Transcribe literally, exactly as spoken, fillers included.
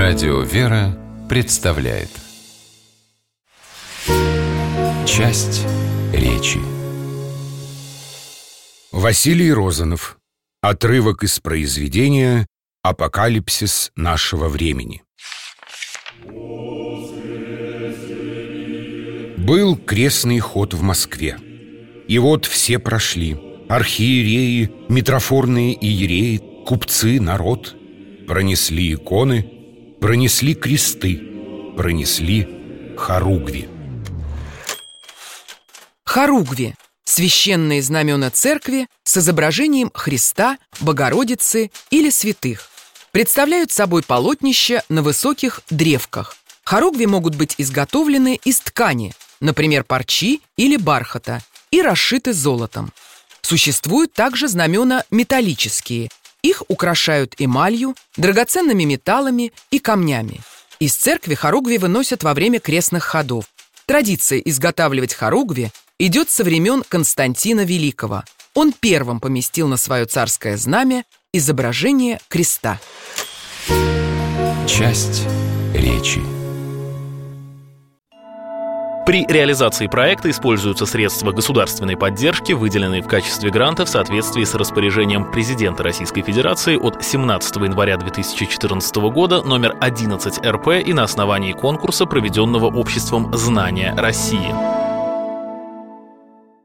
Радио «Вера» представляет часть речи. Василий Розанов. Отрывок из произведения «Апокалипсис нашего времени». Был крестный ход в Москве. И вот все прошли: архиереи, митрофорные иереи, купцы, народ. Пронесли иконы, пронесли кресты, пронесли хоругви. Хоругви – священные знамена церкви с изображением Христа, Богородицы или святых. Представляют собой полотнища на высоких древках. Хоругви могут быть изготовлены из ткани, например, парчи или бархата, и расшиты золотом. Существуют также знамена металлические. Их украшают эмалью, драгоценными металлами и камнями. Из церкви хоругви выносят во время крестных ходов. Традиция изготавливать хоругви идет со времен Константина Великого. Он первым поместил на свое царское знамя изображение креста. Часть речи. При реализации проекта используются средства государственной поддержки, выделенные в качестве гранта в соответствии с распоряжением президента Российской Федерации от семнадцатого января две тысячи четырнадцатого года номер одиннадцать эр пэ и на основании конкурса, проведенного обществом «Знания России».